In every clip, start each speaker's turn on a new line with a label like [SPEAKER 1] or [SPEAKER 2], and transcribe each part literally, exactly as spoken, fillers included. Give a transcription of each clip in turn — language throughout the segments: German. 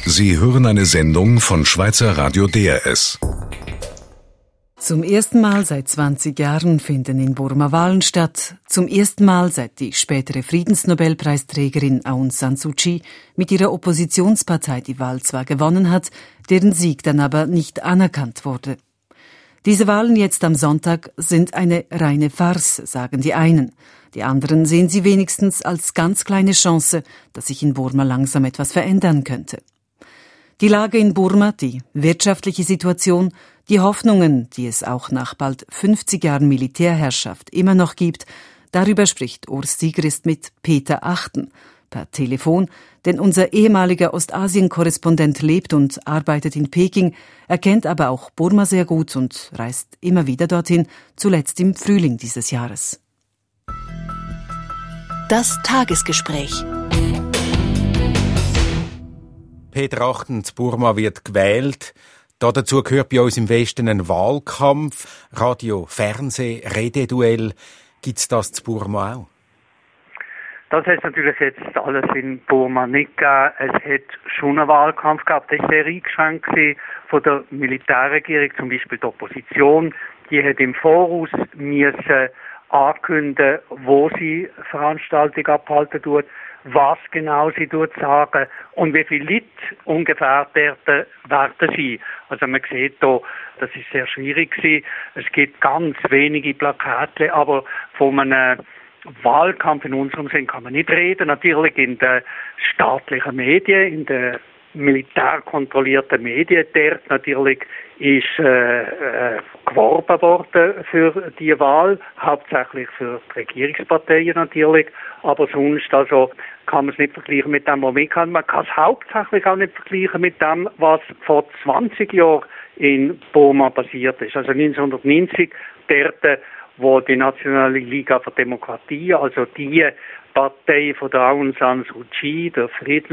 [SPEAKER 1] Sie hören eine Sendung von Schweizer Radio D R S.
[SPEAKER 2] Zum ersten Mal seit zwanzig Jahren finden in Burma Wahlen statt. Zum ersten Mal seit die spätere Friedensnobelpreisträgerin Aung San Suu Kyi mit ihrer Oppositionspartei die Wahl zwar gewonnen hat, deren Sieg dann aber nicht anerkannt wurde. Diese Wahlen jetzt am Sonntag sind eine reine Farce, sagen die einen. Die anderen sehen sie wenigstens als ganz kleine Chance, dass sich in Burma langsam etwas verändern könnte. Die Lage in Burma, die wirtschaftliche Situation, die Hoffnungen, die es auch nach bald fünfzig Jahren Militärherrschaft immer noch gibt, darüber spricht Urs Sigrist mit Peter Achten per Telefon, denn unser ehemaliger Ostasien-Korrespondent lebt und arbeitet in Peking, er kennt aber auch Burma sehr gut und reist immer wieder dorthin, zuletzt im Frühling dieses Jahres.
[SPEAKER 3] Das Tagesgespräch.
[SPEAKER 4] Peter Achten, Burma wird gewählt. Dazu gehört bei uns im Westen ein Wahlkampf, Radio, Fernsehen, Rededuell. Gibt es das zu Burma auch?
[SPEAKER 5] Das hat natürlich jetzt alles in Burma nicht gegeben. Es hat schon einen Wahlkampf gehabt, der war sehr eingeschränkt von der Militärregierung, zum Beispiel die Opposition. Die hat im Voraus müssen ankündigen, wo sie Veranstaltungen abhalten tut, was genau sie dort sagen und wie viele Leute ungefähr werden, werden sie. Also man sieht hier, das ist sehr schwierig gewesen. Es gibt ganz wenige Plakate, aber von einem Wahlkampf in unserem Sinn kann man nicht reden. Natürlich in den staatlichen Medien, in den militärkontrollierten Medien, dort natürlich ist äh, äh, geworben worden für die Wahl, hauptsächlich für die Regierungsparteien natürlich, aber sonst also kann man es nicht vergleichen mit dem, was wir kann. Man kann es hauptsächlich auch nicht vergleichen mit dem, was vor zwanzig Jahren in Burma passiert ist. Also neunzehnhundertneunzig, dort, wo die Nationale Liga für Demokratie, also die Partei von der Aung San Suu Kyi, der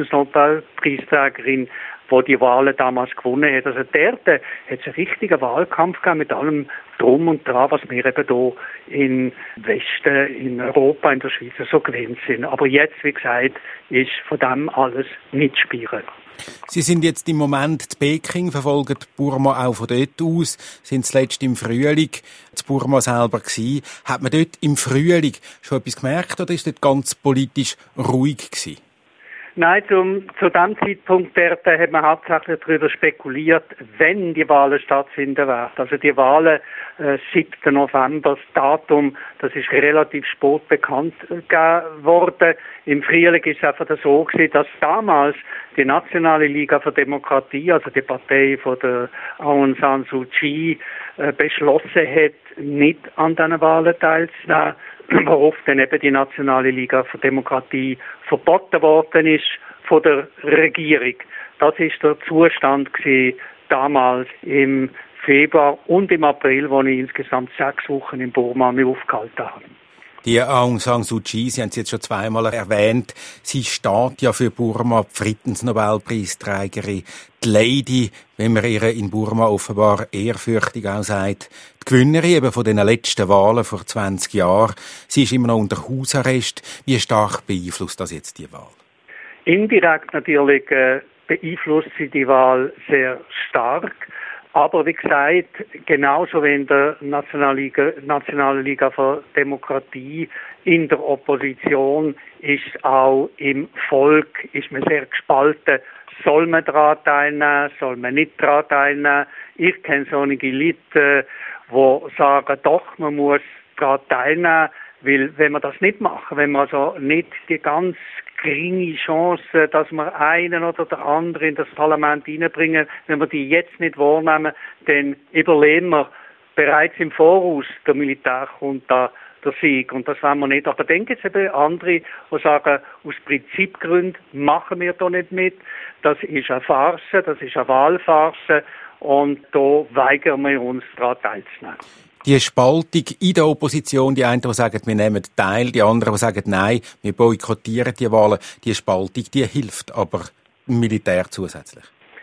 [SPEAKER 5] Friedensnobelpreisträgerin, wo die Wahlen damals gewonnen hat. Also dort hat es einen richtigen Wahlkampf gegeben mit allem Drum und Dran, was wir eben hier im Westen, in Europa, in der Schweiz so gewöhnt sind. Aber jetzt, wie gesagt, ist von dem alles nicht spüren.
[SPEAKER 4] Sie sind jetzt im Moment in Peking, verfolgen Burma auch von dort aus, sind zuletzt im Frühling zu Burma selber gewesen. Hat man dort im Frühling schon etwas gemerkt oder ist dort ganz politisch ruhig gewesen?
[SPEAKER 5] Nein, zum, zu dem Zeitpunkt dort hat man hauptsächlich darüber spekuliert, wenn die Wahlen stattfinden werden. Also die Wahlen äh, siebten November, das Datum, das ist relativ spät bekannt geworden. Im Frühling ist es einfach so gewesen, dass damals die Nationale Liga für Demokratie, also die Partei von der Aung San Suu Kyi, äh, beschlossen hat, nicht an diesen Wahlen teilzunehmen, worauf dann eben die Nationale Liga für Demokratie verboten worden ist von der Regierung. Das ist der Zustand gewesen, damals im Februar und im April, wo ich insgesamt sechs Wochen in Burma mich aufgehalten habe.
[SPEAKER 4] Die Aung San Suu Kyi, Sie haben es jetzt schon zweimal erwähnt, sie steht ja für Burma, die Friedensnobelpreisträgerin, die Lady, wenn man ihr in Burma offenbar ehrfürchtig auch sagt, die Gewinnerin eben von den letzten Wahlen vor zwanzig Jahren. Sie ist immer noch unter Hausarrest. Wie stark beeinflusst das jetzt die Wahl?
[SPEAKER 5] Indirekt natürlich äh, beeinflusst sie die Wahl sehr stark. Aber wie gesagt, genauso wie in der Nationalen Liga, Nationale Liga für Demokratie, in der Opposition ist auch im Volk ist man sehr gespalten. Soll man daran teilnehmen, soll man nicht daran teilnehmen? Ich kenne so einige Leute, die sagen, doch, man muss daran teilnehmen, weil wenn wir das nicht machen, wenn wir also nicht die ganz geringe Chance, dass wir einen oder der andere in das Parlament hineinbringen, wenn wir die jetzt nicht wahrnehmen, dann überleben wir bereits im Voraus, der Militär kommt da der Sieg. Und das wollen wir nicht. Aber dann gibt es eben andere, die sagen, aus Prinzipgründen machen wir da nicht mit. Das ist eine Farce, das ist eine Wahlfarce und da weigern wir uns, daran teilzunehmen.
[SPEAKER 4] Die Spaltung in der Opposition, die einen, die sagen, wir nehmen teil, die anderen, die sagen, nein, wir boykottieren die Wahlen, die Spaltung, die hilft aber dem Militär zusätzlich.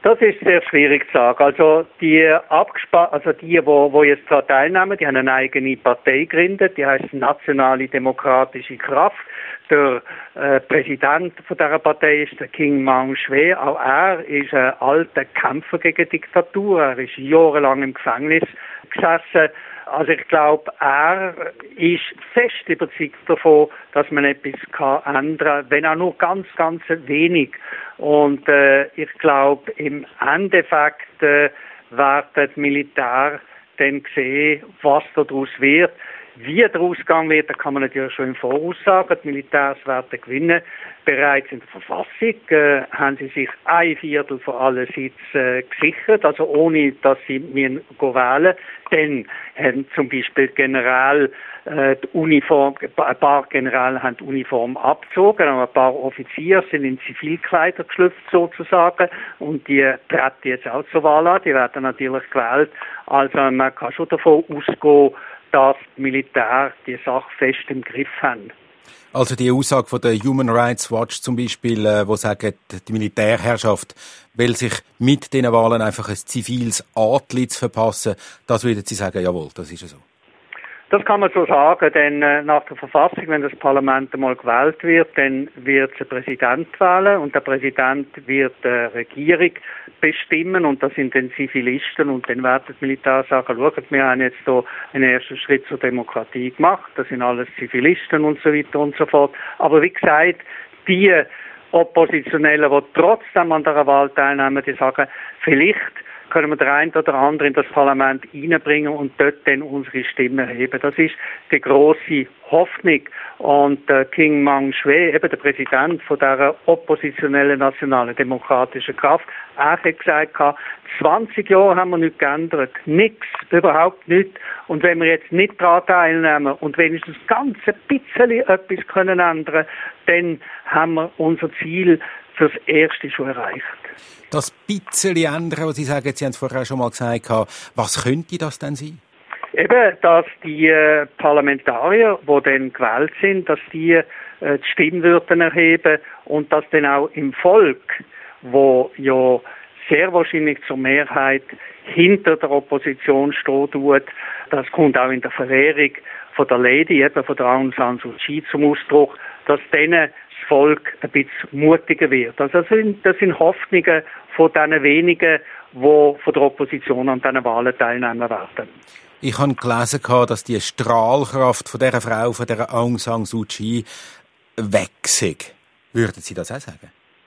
[SPEAKER 5] Das ist sehr schwierig zu sagen. Also die Abgespa- also die, wo, wo jetzt daran teilnehmen, die haben eine eigene Partei gegründet, die heißt Nationale Demokratische Kraft. Der äh, Präsident von dieser Partei ist der King Maung Shwe. Auch er ist ein alter Kämpfer gegen Diktatur. Er ist jahrelang im Gefängnis gesessen. Also ich glaube, er ist fest überzeugt davon, dass man etwas kann ändern kann, wenn auch nur ganz, ganz wenig. Und äh, ich glaube, im Endeffekt äh, werden die Militär dann sehen, was daraus wird. Wie der Ausgang wird, da kann man natürlich schon im Voraus sagen. Die Militärs werden gewinnen. Bereits in der Verfassung äh, haben sie sich ein Viertel von allen Sitzen äh, gesichert, also ohne, dass sie wählen müssen. Dann haben zum Beispiel General äh, die Uniform, ein paar Generäle haben die Uniform abgezogen, aber ein paar Offiziere sind in Zivilkleider geschlüpft sozusagen und die treten jetzt auch zur Wahl an. Die werden natürlich gewählt. Also man kann schon davon ausgehen, dass die Militär die Sache fest im Griff haben.
[SPEAKER 4] Also die Aussage von der Human Rights Watch zum Beispiel, äh, wo sagen, die Militärherrschaft will sich mit diesen Wahlen einfach ein ziviles Antlitz verpassen, das würden Sie sagen, jawohl, das ist ja so.
[SPEAKER 5] Das kann man so sagen, denn äh, nach der Verfassung, wenn das Parlament einmal gewählt wird, dann wird es einen Präsident wählen und der Präsident wird die äh, Regierung bestimmen und das sind dann Zivilisten und dann werden die Militär sagen, schaut, wir haben jetzt hier einen ersten Schritt zur Demokratie gemacht, das sind alles Zivilisten und so weiter und so fort. Aber wie gesagt, die Oppositionellen, die trotzdem an der Wahl teilnehmen, die sagen, vielleicht können wir den einen oder anderen in das Parlament reinbringen und dort dann unsere Stimme erheben. Das ist die grosse Hoffnung. Und äh, King Maung Shwe, eben der Präsident von dieser oppositionellen nationalen demokratischen Kraft, er hat gesagt, zwanzig Jahre haben wir nichts geändert. Nichts, überhaupt nichts. Und wenn wir jetzt nicht daran teilnehmen und wenigstens ganz ein bisschen etwas können ändern, dann haben wir unser Ziel fürs Erste schon erreicht.
[SPEAKER 4] Das bisschen ändern, was Sie sagen, Sie haben es vorher schon mal gesagt, was könnte das denn sein?
[SPEAKER 5] Eben, dass die äh, Parlamentarier, die dann gewählt sind, dass die äh, die Stimmwürden erheben und dass dann auch im Volk, wo ja sehr wahrscheinlich zur Mehrheit hinter der Opposition stehen tut, das kommt auch in der Verehrung von der Lady, eben von der Aung San Suu Kyi zum Ausdruck, dass denen das Volk ein bisschen mutiger wird. Also das sind, das sind Hoffnungen von diesen wenigen, die von der Opposition an diesen Wahlen teilnehmen werden.
[SPEAKER 4] Ich habe gelesen, dass die Strahlkraft von dieser Frau, von dieser Aung San Suu Kyi, weg ist. Würden Sie das auch sagen?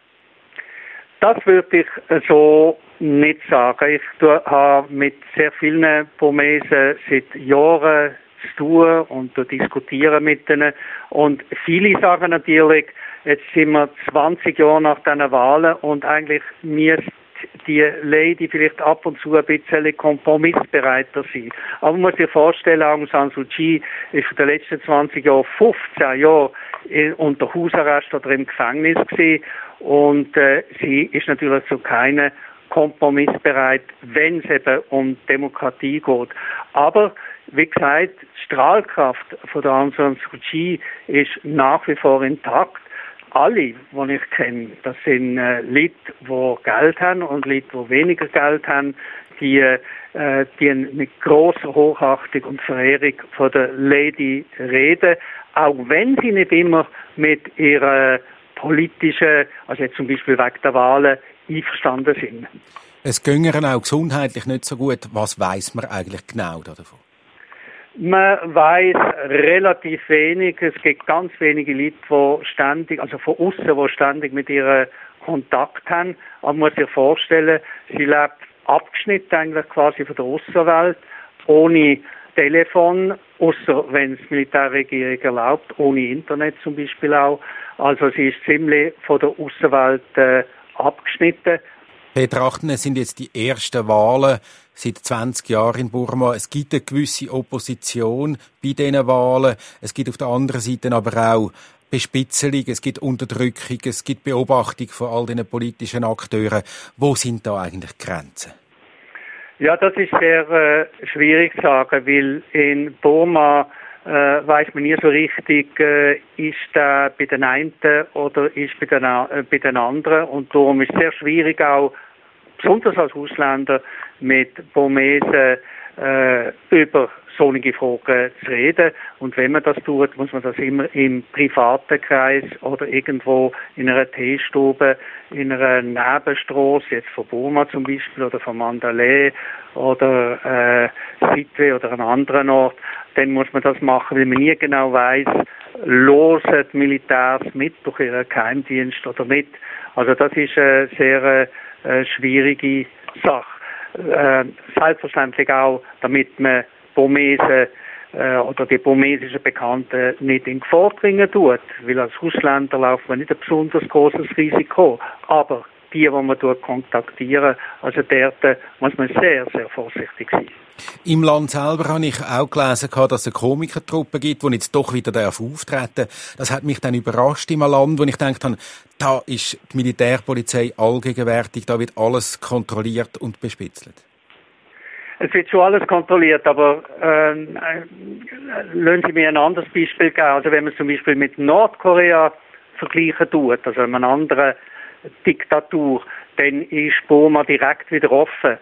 [SPEAKER 5] Das würde ich so nicht sagen. Ich habe mit sehr vielen Burmesen seit Jahren zu tun und diskutieren mit ihnen. Und viele sagen natürlich, jetzt sind wir zwanzig Jahre nach diesen Wahlen und eigentlich müsste die Lady vielleicht ab und zu ein bisschen kompromissbereiter sein. Aber man muss sich vorstellen, Aung San Suu Kyi ist für die letzten zwanzig Jahre, fünfzehn Jahre unter Hausarrest oder im Gefängnis gewesen. Und äh, sie ist natürlich zu keinen kompromissbereit, wenn es eben um Demokratie geht. Aber wie gesagt, die Strahlkraft von der Aung San Suu Kyi ist nach wie vor intakt. Alle, die ich kenne, das sind äh, Leute, die Geld haben und Leute, die weniger Geld haben, die, äh, die mit grosser Hochachtung und Verehrung von der Lady reden, auch wenn sie nicht immer mit ihrer politischen, also jetzt zum Beispiel wegen der Wahlen, einverstanden sind.
[SPEAKER 4] Es ginge auch gesundheitlich nicht so gut. Was weiss man eigentlich genau davon?
[SPEAKER 5] Man weiss relativ wenig. Es gibt ganz wenige Leute, die ständig, also von außen, die ständig mit ihr Kontakt haben. Aber man muss sich vorstellen, sie lebt abgeschnitten eigentlich quasi von der Aussenwelt, ohne Telefon, außer wenn es die Militärregierung erlaubt, ohne Internet zum Beispiel auch. Also sie ist ziemlich von der Aussenwelt äh, abgeschnitten.
[SPEAKER 4] Peter Achten, es sind jetzt die ersten Wahlen seit zwanzig Jahren in Burma. Es gibt eine gewisse Opposition bei diesen Wahlen. Es gibt auf der anderen Seite aber auch Bespitzelung, es gibt Unterdrückung, es gibt Beobachtung von all diesen politischen Akteuren. Wo sind da eigentlich die Grenzen?
[SPEAKER 5] Ja, das ist sehr äh, schwierig zu sagen, weil in Burma äh, weiß man nie so richtig, äh, ist der bei den einen oder ist bei den, äh, bei den anderen. Und darum ist es sehr schwierig auch besonders als Ausländer, mit Burmesen äh, über solche Fragen zu reden. Und wenn man das tut, muss man das immer im privaten Kreis oder irgendwo in einer Teestube, in einer Nebenstrasse, jetzt von Burma zum Beispiel oder von Mandalay oder äh, Sittwe oder einem anderen Ort, dann muss man das machen, weil man nie genau weiss, hören die Militärs mit durch ihren Geheimdienst oder nicht. Also das ist eine sehr äh, schwierige Sache. Äh, selbstverständlich auch, damit man Burmesen äh, oder die burmesischen Bekannten nicht in Gefahr bringen tut, weil als Ausländer laufen wir nicht ein besonders großes Risiko. Aber die, die man dort kontaktieren, also dort muss man sehr, sehr vorsichtig sein.
[SPEAKER 4] Im Land selber habe ich auch gelesen, dass es Komikertruppen gibt, die jetzt doch wieder auftreten. Das hat mich dann überrascht in einem Land, wo ich gedacht habe, da ist die Militärpolizei allgegenwärtig, da wird alles kontrolliert und bespitzelt.
[SPEAKER 5] Es wird schon alles kontrolliert, aber äh, lassen Sie mir ein anderes Beispiel geben. Also wenn man es zum Beispiel mit Nordkorea vergleichen tut, also einer anderen Diktatur, dann ist Burma direkt wieder offen.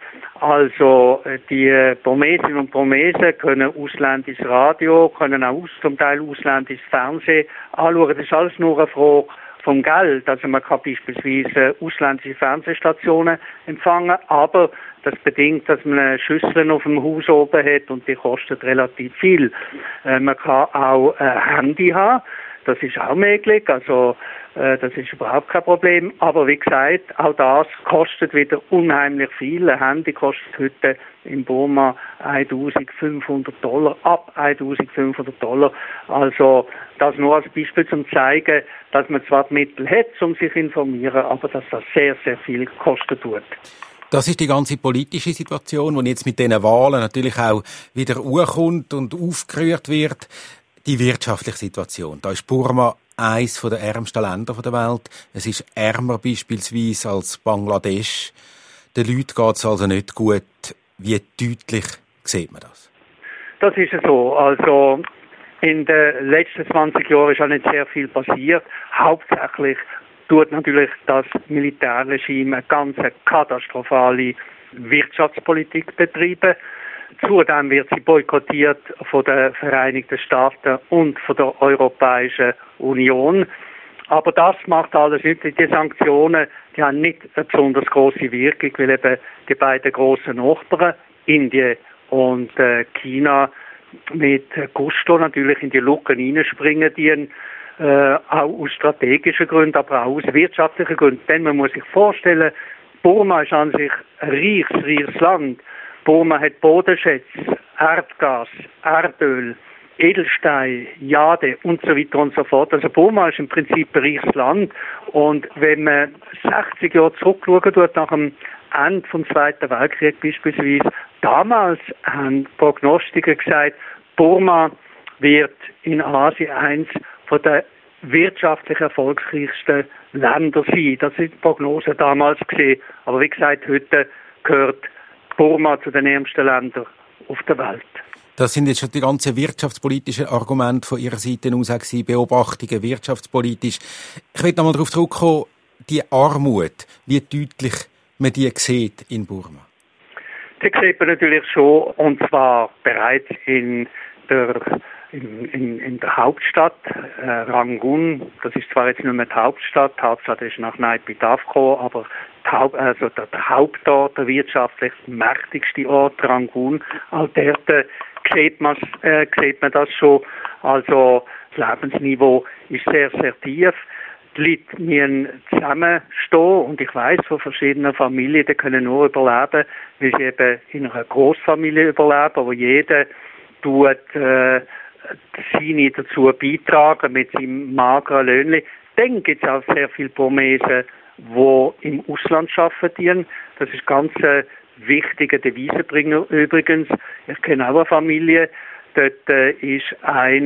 [SPEAKER 5] Also die Burmesinnen und Burmesen können ausländisches Radio, können auch zum Teil ausländisches Fernsehen anschauen. Das ist alles nur eine Frage vom Geld. Also man kann beispielsweise ausländische Fernsehstationen empfangen, aber das bedingt, dass man eine Schüssel auf dem Haus oben hat und die kostet relativ viel. Äh, man kann auch ein Handy haben. Das ist auch möglich, also äh, das ist überhaupt kein Problem. Aber wie gesagt, auch das kostet wieder unheimlich viel. Ein Handy kostet heute in Burma eintausendfünfhundert Dollar, ab eintausendfünfhundert Dollar. Also das nur als Beispiel zum zeigen, dass man zwar die Mittel hat, um sich zu informieren, aber dass das sehr, sehr viel kosten tut.
[SPEAKER 4] Das ist die ganze politische Situation, die jetzt mit diesen Wahlen natürlich auch wieder hochkommt und aufgerührt wird. Die wirtschaftliche Situation. Da ist Burma eines der ärmsten Länder der Welt. Es ist ärmer beispielsweise als Bangladesch. Den Leuten geht es also nicht gut. Wie deutlich sieht man das? Das ist
[SPEAKER 5] so. Also in den letzten zwanzig Jahren ist auch nicht sehr viel passiert. Hauptsächlich tut natürlich das Militärregime eine ganz katastrophale Wirtschaftspolitik betreiben. Zudem wird sie boykottiert von den Vereinigten Staaten und von der Europäischen Union. Aber das macht alles nicht. Die Sanktionen, die haben nicht eine besonders große Wirkung, weil eben die beiden grossen Nachbarn, Indien und äh, China, mit Gusto natürlich in die Lücken hineinspringen, die äh, auch aus strategischen Gründen, aber auch aus wirtschaftlichen Gründen. Denn man muss sich vorstellen, Burma ist an sich ein reiches, reiches Land. Burma hat Bodenschätze, Erdgas, Erdöl, Edelstein, Jade und so weiter und so fort. Also Burma ist im Prinzip ein reiches Land. Und wenn man sechzig Jahre zurückschauen tut, nach dem Ende des Zweiten Weltkriegs beispielsweise, damals haben Prognostiker gesagt, Burma wird in Asien eins von der wirtschaftlich erfolgreichsten Länder sein. Das sind die Prognosen damals gesehen. Aber wie gesagt, heute gehört Burma zu den ärmsten Ländern auf der Welt. Das sind jetzt schon die ganzen wirtschaftspolitischen Argumente von Ihrer Seite aus gewesen, Beobachtungen wirtschaftspolitisch. Ich will noch mal darauf zurückkommen, die Armut, wie deutlich man die sieht in Burma. Die sieht man natürlich schon, und zwar bereits in der In, in, in der Hauptstadt, äh, Rangoon. Das ist zwar jetzt nicht mehr die Hauptstadt, die Hauptstadt ist nach Naypyidaw gekommen, aber die Haupt, also der, der Hauptort, der wirtschaftlich mächtigste Ort, Rangoon, all dort äh, sieht, man, äh, sieht man das schon. Also das Lebensniveau ist sehr, sehr tief. Die Leute müssen zusammenstehen, und ich weiss von verschiedenen Familien, die können nur überleben, weil sie eben in einer Großfamilie überleben, wo jeder tut, äh, seine dazu beitragen mit seinem mageren Löhnli. Dann gibt es auch sehr viele Burmesen, die im Ausland arbeiten. Das ist ganz ein wichtiger Devisenbringer übrigens. Ich kenne auch eine Familie, dort äh, ist ein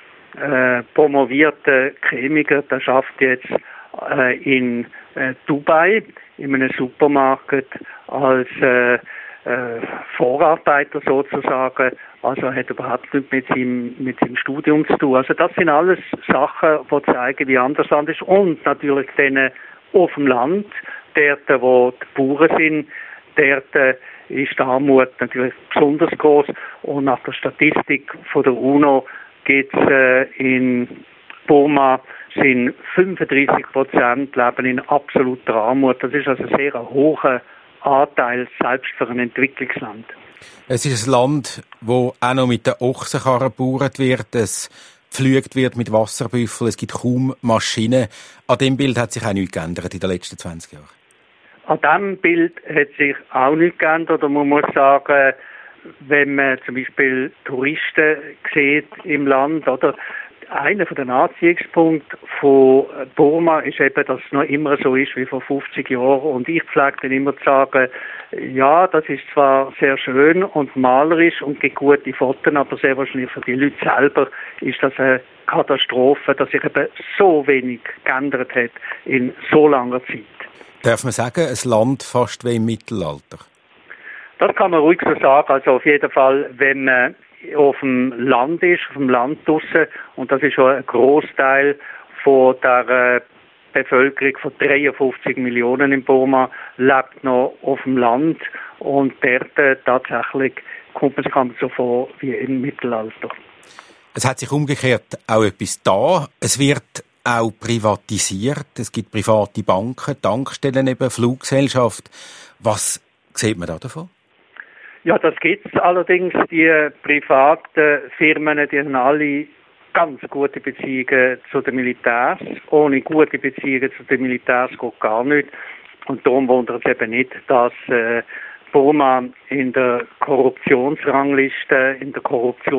[SPEAKER 5] äh, promovierter Chemiker, der arbeitet jetzt äh, in äh, Dubai in einem Supermarkt als äh, Äh, Vorarbeiter sozusagen, also hat überhaupt nicht mit seinem, mit seinem Studium zu tun. Also das sind alles Sachen, die zeigen, wie anders Land ist, und natürlich denen auf dem Land, dort, wo die Bauern sind, dort ist die Armut natürlich besonders groß. Und nach der Statistik von der UNO geht es äh, in Burma sind fünfunddreißig Prozent leben in absoluter Armut. Das ist also ein sehr hoher Anteil, selbst für ein Entwicklungsland.
[SPEAKER 4] Es ist ein Land, wo auch noch mit den Ochsenkarren gebaut wird. Es gepflügt wird mit Wasserbüffeln. Es gibt kaum Maschinen. An dem Bild hat sich auch nichts geändert in den letzten zwanzig Jahren.
[SPEAKER 5] An diesem Bild hat sich auch nichts geändert. Und man muss sagen, wenn man zum Beispiel Touristen sieht im Land, oder? Einer der Anziehungspunkte von Burma ist eben, dass es noch immer so ist wie vor fünfzig Jahren. Und ich pflege dann immer zu sagen, ja, das ist zwar sehr schön und malerisch und gibt gute Fotos, aber sehr wahrscheinlich für die Leute selber ist das eine Katastrophe, dass sich eben so wenig geändert hat in so langer Zeit.
[SPEAKER 4] Darf man sagen, ein Land fast wie im Mittelalter? Das
[SPEAKER 5] kann man ruhig so sagen. Also auf jeden Fall, wenn man auf dem Land ist, auf dem Land draussen, und das ist schon ein Großteil von der äh, Bevölkerung von dreiundfünfzig Millionen in Burma, lebt noch auf dem Land, und dort äh, tatsächlich kommt man sich so vor wie im Mittelalter.
[SPEAKER 4] Es hat sich umgekehrt auch etwas da. Es wird auch privatisiert. Es gibt private Banken, Tankstellen, eben Fluggesellschaft. Was sieht man da davon?
[SPEAKER 5] Ja, das gibt's allerdings. Die privaten Firmen, die haben alle ganz gute Beziehungen zu den Militärs. Ohne gute Beziehungen zu den Militärs geht gar nicht. Und darum wundert es eben nicht, dass äh, Burma in der Korruptionsrangliste, in der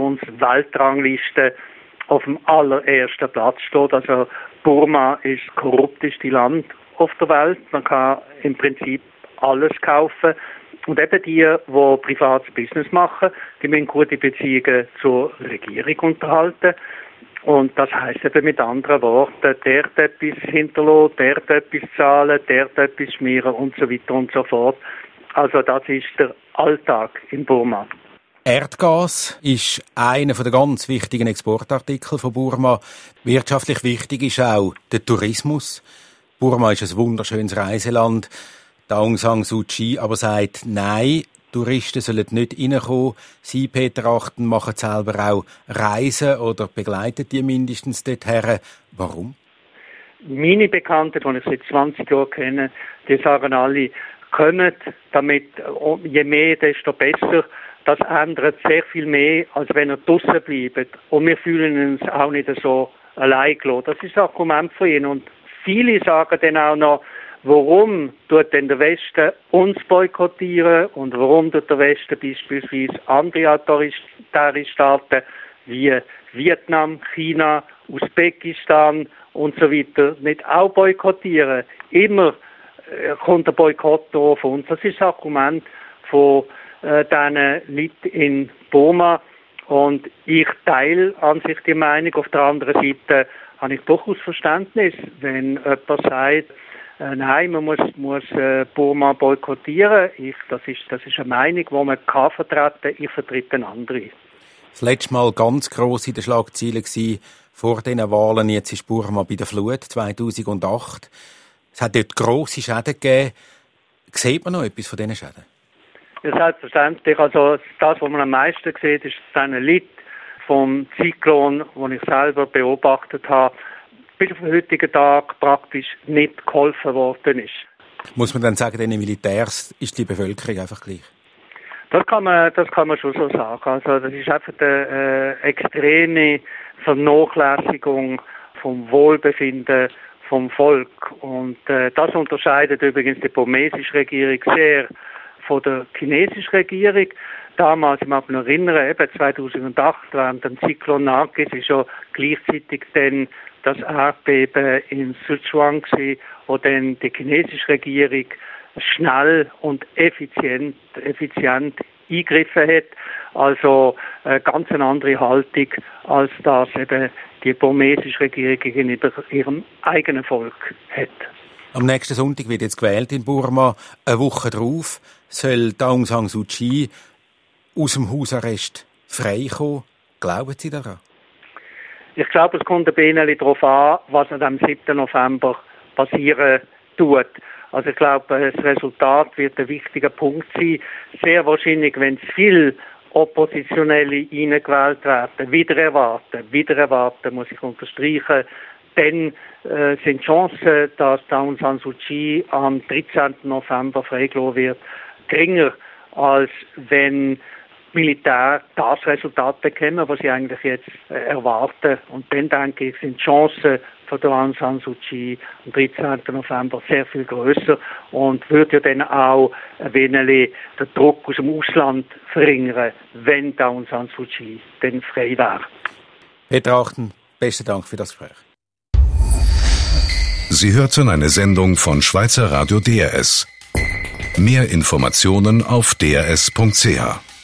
[SPEAKER 5] Korruptionsweltrangliste auf dem allerersten Platz steht. Also Burma ist das korrupteste Land auf der Welt. Man kann im Prinzip alles kaufen. Und eben die, die privates Business machen, die müssen gute Beziehungen zur Regierung unterhalten. Und das heisst eben mit anderen Worten, dort etwas hinterlassen, dort etwas zahlen, dort etwas schmieren und so weiter und so fort. Also das ist der Alltag in Burma.
[SPEAKER 4] Erdgas ist einer der ganz wichtigen Exportartikel von Burma. Wirtschaftlich wichtig ist auch der Tourismus. Burma ist ein wunderschönes Reiseland. Aung San Suu Kyi aber sagt, nein, Touristen sollen nicht reinkommen. Sie, Peter Achten, machen selber auch Reisen oder begleiten die mindestens dorthin. Warum?
[SPEAKER 5] Meine Bekannten, die ich seit zwanzig Jahren kenne, die sagen alle, kommt damit, je mehr, desto besser. Das ändert sehr viel mehr, als wenn er draussen bleibt. Und wir fühlen uns auch nicht so allein gelassen. Das ist das Argument von ihnen. Und viele sagen dann auch noch, warum tut denn der Westen uns boykottieren und warum tut der Westen beispielsweise andere autoritäre Staaten wie Vietnam, China, Usbekistan und so weiter nicht auch boykottieren? Immer äh, kommt der Boykott auf uns. Das ist das Argument von äh, diesen Leuten in Burma, und ich teile an sich die Meinung. Auf der anderen Seite habe ich durchaus Verständnis, wenn jemand sagt, Äh, nein, man muss, muss äh, Burma boykottieren. Ich, das, ist, das ist eine Meinung, die man kann vertreten. Ich vertrete eine andere.
[SPEAKER 4] Das letzte Mal ganz gross in den Schlagzeilen war vor diesen Wahlen. Jetzt ist Burma bei der Flut zweitausendacht. Es hat dort grosse Schäden gegeben. Sieht man noch etwas von diesen Schäden?
[SPEAKER 5] Ja, selbstverständlich. Also das, was man am meisten sieht, ist ein Lied vom Zyklon, den ich selber beobachtet habe, bis auf den heutigen Tag praktisch nicht geholfen worden ist.
[SPEAKER 4] Muss man dann sagen, den Militärs ist die Bevölkerung einfach gleich?
[SPEAKER 5] Das kann man, das kann man schon so sagen. Also das ist einfach eine äh, extreme Vernachlässigung vom Wohlbefinden vom Volk. Und äh, das unterscheidet übrigens die burmesische Regierung sehr von der chinesischen Regierung. Damals, ich mag mich noch erinnern, eben zweitausendacht, während dem Zyklon Nargis, ist ja gleichzeitig dann das Erdbeben in Sichuan gewesen, wo dann die chinesische Regierung schnell und effizient, effizient eingegriffen hat. Also äh, ganz eine andere Haltung, als das eben die burmesische Regierung gegenüber ihrem eigenen Volk hat.
[SPEAKER 4] Am nächsten Sonntag wird jetzt gewählt in Burma. Eine Woche drauf soll Aung San Suu Kyi aus dem Hausarrest freikommen. Glauben Sie daran?
[SPEAKER 5] Ich glaube, es kommt ein bisschen darauf an, was am siebten November passieren tut. Also ich glaube, das Resultat wird ein wichtiger Punkt sein. Sehr wahrscheinlich, wenn es viel Oppositionelle reingewählt werden, wieder erwarten, wieder erwarten, muss ich unterstreichen, dann äh, sind die Chancen, dass Aung San Suu Kyi am dreizehnten November freigelassen wird, geringer, als wenn Militär das Resultat bekommen, was sie eigentlich jetzt äh, erwarten. Und dann, denke ich, sind die Chancen von der Aung San Suu Kyi am dreizehnten November sehr viel grösser und würde ja dann auch ein wenig den Druck aus dem Ausland verringern, wenn die Aung San Suu Kyi dann frei wäre.
[SPEAKER 4] Peter Achten, besten Dank für das Gespräch.
[SPEAKER 1] Sie hörten eine Sendung von Schweizer Radio D R S. Mehr Informationen auf d r s punkt c h.